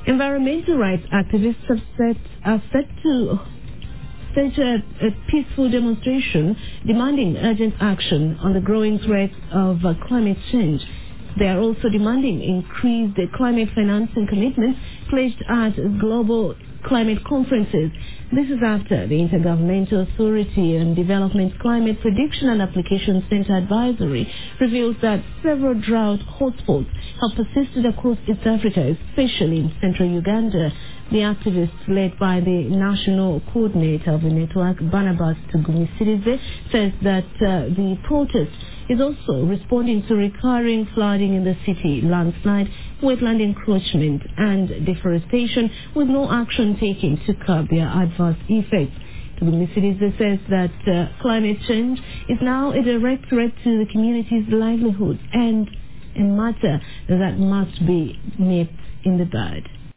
Environmental rights activists are set to stage a peaceful demonstration demanding urgent action on the growing threat of climate change. They are also demanding increased climate financing commitments pledged at global climate conferences. This is after the Intergovernmental Authority on Development Climate Prediction and Application Center Advisory reveals that several drought hotspots have persisted across East Africa, especially in central Uganda. The activists, led by the national coordinator of the network, Barnabas Tugumisirize, says that the protest is also responding to recurring flooding in the city, landslide, wetland encroachment and deforestation, with no action taken to curb their adverse effects. Tugumisirize says that climate change is now a direct threat to the community's livelihood and a matter that must be nipped in the bud.